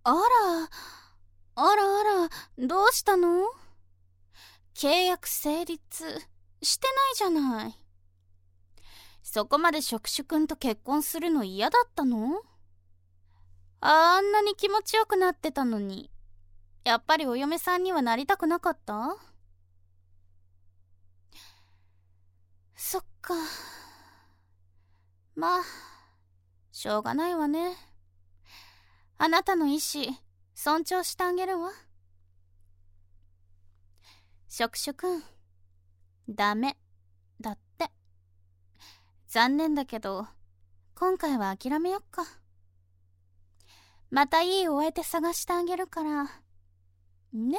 あら、あらあら、どうしたの？契約成立してないじゃない。そこまで触手くんと結婚するの嫌だったの？あんなに気持ちよくなってたのに、やっぱりお嫁さんにはなりたくなかった？そっか。まあ、しょうがないわね。あなたの意志、尊重してあげるわ。触手くん、ダメ、だって。残念だけど、今回は諦めよっか。またいいお相手探してあげるから、ね。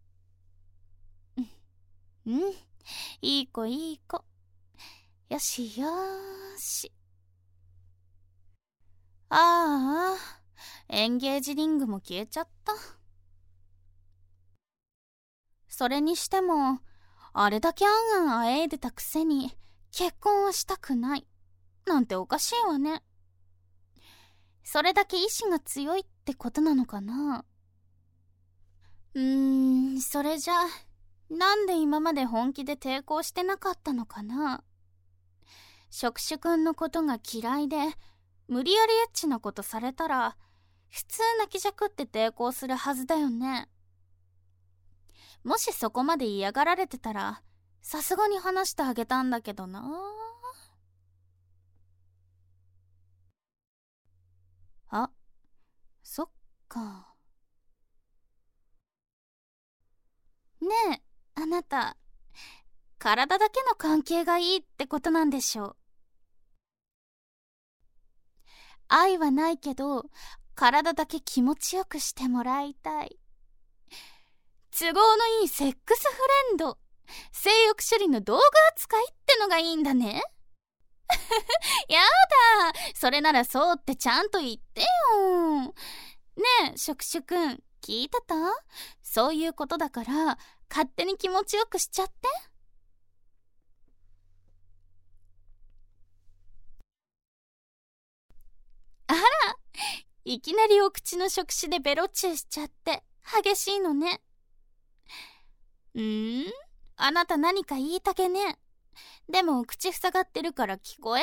うん、いい子いい子。よしよーし。ああ、エンゲージリングも消えちゃった。それにしても、あれだけあんあんあえいでたくせに、結婚はしたくない。なんておかしいわね。それだけ意志が強いってことなのかな。それじゃ、なんで今まで本気で抵抗してなかったのかな。触手くんのことが嫌いで、無理やりエッチなことされたら、普通泣きじゃくって抵抗するはずだよね。もしそこまで嫌がられてたら、さすがに話してあげたんだけどな。あ、そっか。ねえ、あなた、体だけの関係がいいってことなんでしょう。愛はないけど、体だけ気持ちよくしてもらいたい。都合のいいセックスフレンド、性欲処理の道具扱いってのがいいんだね。やだ、それならそうってちゃんと言ってよ。ねえ、触手くん、聞いてた？そういうことだから、勝手に気持ちよくしちゃって。あら、いきなりお口の触手でベロチューしちゃって激しいのね。あなた何か言いたげね。でも口塞がってるから聞こえない。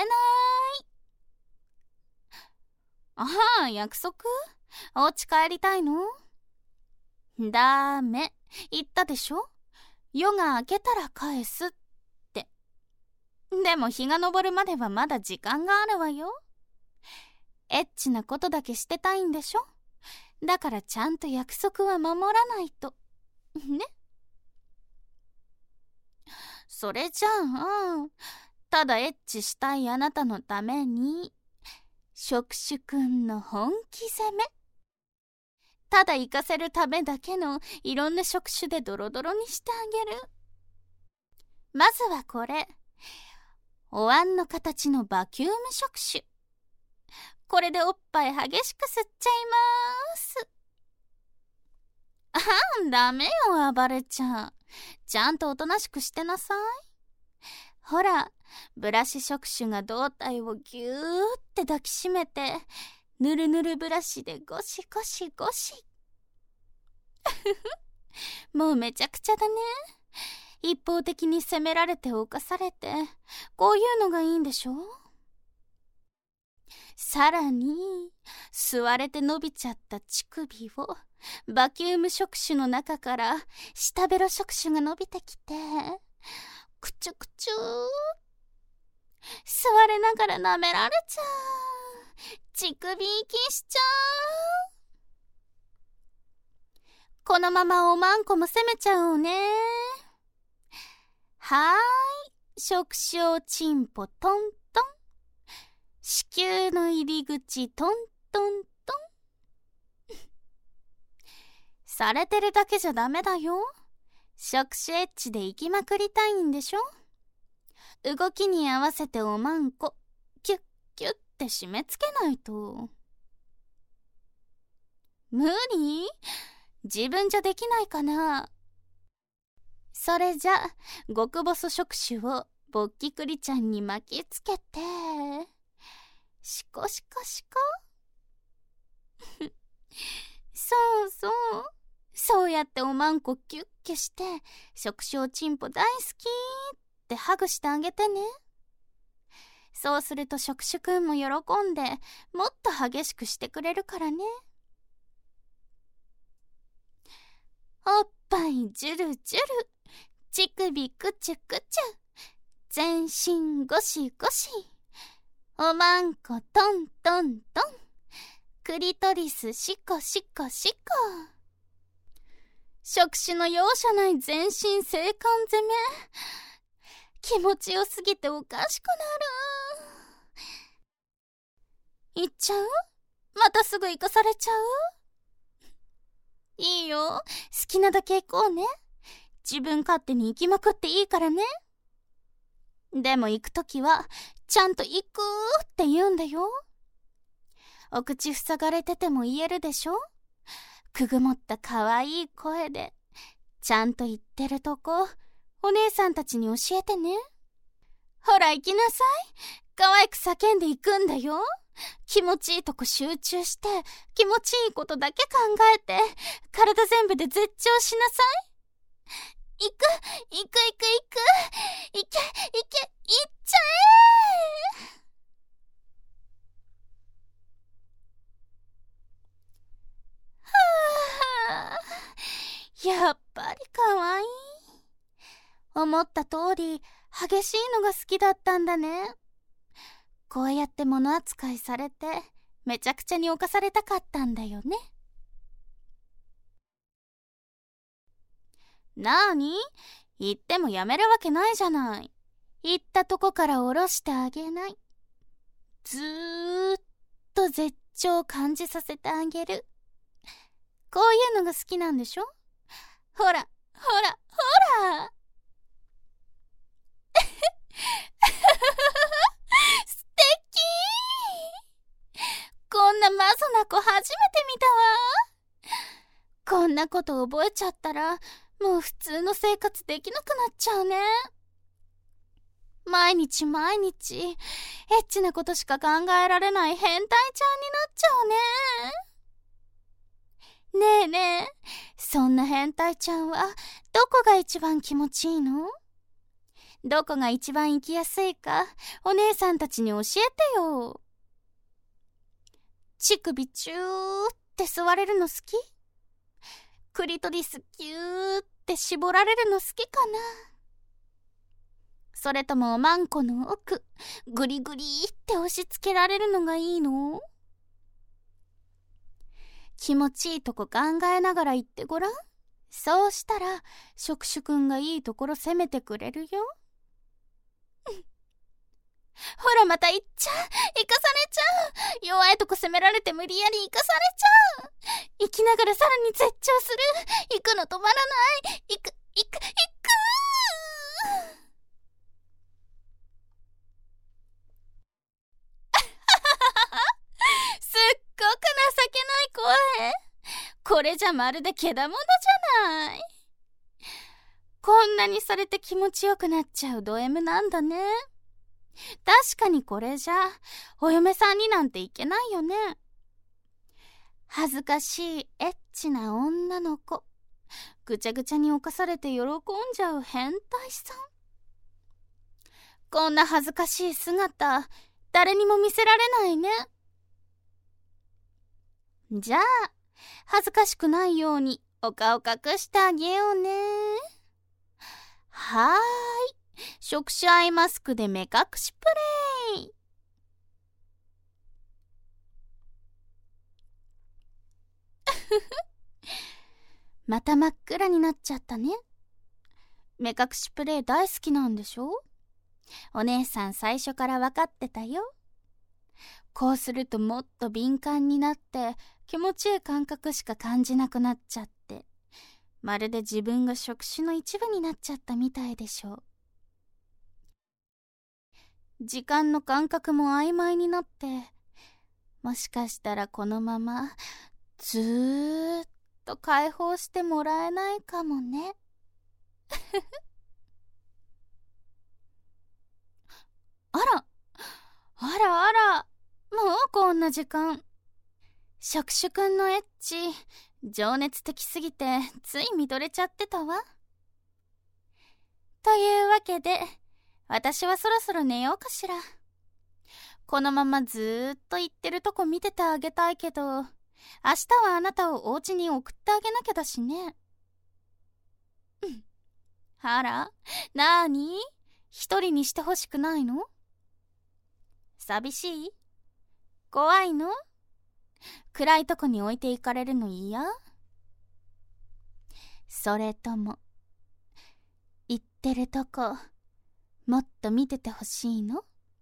ああ、約束？お家帰りたいの？ダメ、言ったでしょ。夜が明けたら返すって。でも日が昇るまではまだ時間があるわよ。エッチなことだけしてたいんでしょ。だからちゃんと約束は守らないと。ね。それじゃあ、ただエッチしたいあなたのために、触手くんの本気攻め。ただ行かせるためだけのいろんな触手でドロドロにしてあげる。まずはこれ。お椀の形のバキューム触手。これでおっぱい激しく吸っちゃいます。ああ、ダメよ、暴れちゃう。ちゃんとおとなしくしてなさい。ほら、ブラシ触手が胴体をぎゅーって抱きしめて、ぬるぬるブラシでゴシゴシゴシ。もうめちゃくちゃだね。一方的に責められて犯されて、こういうのがいいんでしょ。さらに、吸われて伸びちゃった乳首を、バキューム触手の中から下ベロ触手が伸びてきて、くちゅくちゅー。吸われながら舐められちゃう。乳首息しちゃう。このままおまんこも攻めちゃうね。はーい。触手をチンポトントン。子宮の入り口トントントン。されてるだけじゃダメだよ。触手エッチで行きまくりたいんでしょ。動きに合わせておまんこキュッキュッって締め付けないと。無理？自分じゃできないかな。それじゃ極細触手をボッキクリちゃんに巻きつけて、シコシコシコ。そやっておまんこキュッキュして、触手おちんぽ大好きってハグしてあげてね。そうすると触手くんも喜んで、もっと激しくしてくれるからね。おっぱいジュルジュル、乳首クチュクチュ、全身ゴシゴシ、おまんこトントントン、クリトリスシコシコシコ。触手の容赦ない全身性感攻め、気持ちよすぎておかしくなる。行っちゃう？またすぐ行かされちゃう？いいよ、好きなだけ行こうね。自分勝手に行きまくっていいからね。でも行くときはちゃんと行くって言うんだよ。お口塞がれてても言えるでしょ。くぐもったかわいい声でちゃんと言ってるとこ、お姉さんたちに教えてね。ほら行きなさい。可愛く叫んでいくんだよ。気持ちいいとこ集中して、気持ちいいことだけ考えて、体全部で絶頂しなさい。行く行く行く行く、行け行け、行っちゃえ。やっぱりかわいい。思った通り激しいのが好きだったんだね。こうやって物扱いされてめちゃくちゃに侵されたかったんだよね。なーに？言ってもやめるわけないじゃない。言ったとこから下ろしてあげない。ずーっと絶頂を感じさせてあげる。こういうのが好きなんでしょ？ほらほらほら素敵。こんなマゾな子初めて見たわ。こんなこと覚えちゃったらもう普通の生活できなくなっちゃうね。毎日毎日エッチなことしか考えられない変態ちゃんになっちゃうね。ねえねえ、そんな変態ちゃんはどこが一番気持ちいいの？どこが一番生きやすいかお姉さんたちに教えてよ。乳首チューって吸われるの好き？クリトリスキューって絞られるの好きかな？それともおまんこの奥グリグリって押し付けられるのがいいの？気持ちいいとこ考えながら言ってごらん。そうしたら触手くんがいいところ攻めてくれるよ。ほらまた行っちゃう、行かされちゃう。弱いとこ攻められて無理やり行かされちゃう。行きながらさらに絶頂する。行くの止まらない。行くすっごく情けない声。これじゃまるでけだものじゃない。こんなにされて気持ちよくなっちゃうド M なんだね。確かにこれじゃお嫁さんになんていけないよね。恥ずかしいエッチな女の子、ぐちゃぐちゃに侵されて喜んじゃう変態さん。こんな恥ずかしい姿誰にも見せられないね。じゃあ恥ずかしくないようにお顔隠してあげようね。はーい、触手アイマスクで目隠しプレイ。また真っ暗になっちゃったね。目隠しプレイ大好きなんでしょ？お姉さん最初から分かってたよ。こうするともっと敏感になって気持ちいい感覚しか感じなくなっちゃって、まるで自分が触手の一部になっちゃったみたいでしょう。時間の感覚も曖昧になって、もしかしたらこのままずーっと解放してもらえないかもね。あらあらあら、もうこんな時間。 触手くんのエッチ、情熱的すぎてつい見とれちゃってたわ。というわけで、私はそろそろ寝ようかしら。このままずーっと言ってるとこ見ててあげたいけど、明日はあなたをお家に送ってあげなきゃだしね。あら、なーに？一人にしてほしくないの？寂しい？怖いの？暗いとこに置いていかれるの嫌？それとも、行ってるとこ、もっと見ててほしいの？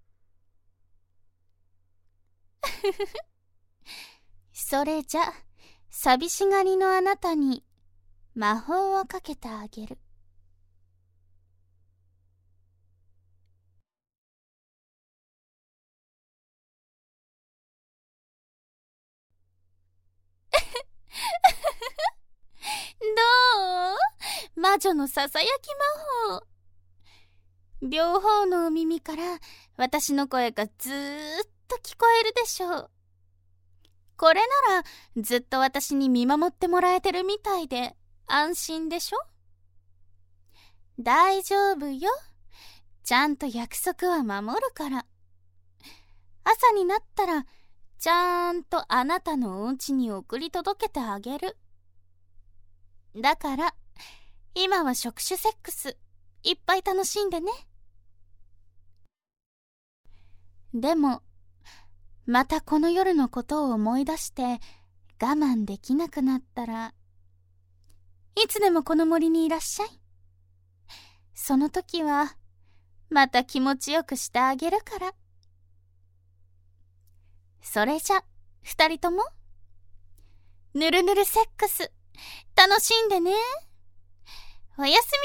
それじゃ、寂しがりのあなたに魔法をかけてあげる。どう？魔女のささやき魔法。両方のお耳から私の声がずーっと聞こえるでしょう。これならずっと私に見守ってもらえてるみたいで安心でしょ？大丈夫よ。ちゃんと約束は守るから。朝になったらちゃんとあなたのお家に送り届けてあげる。だから今は触手セックスいっぱい楽しんでね。でもまたこの夜のことを思い出して我慢できなくなったら、いつでもこの森にいらっしゃい。その時はまた気持ちよくしてあげるから。それじゃ二人ともぬるぬるセックス楽しんでね。おやすみなさい。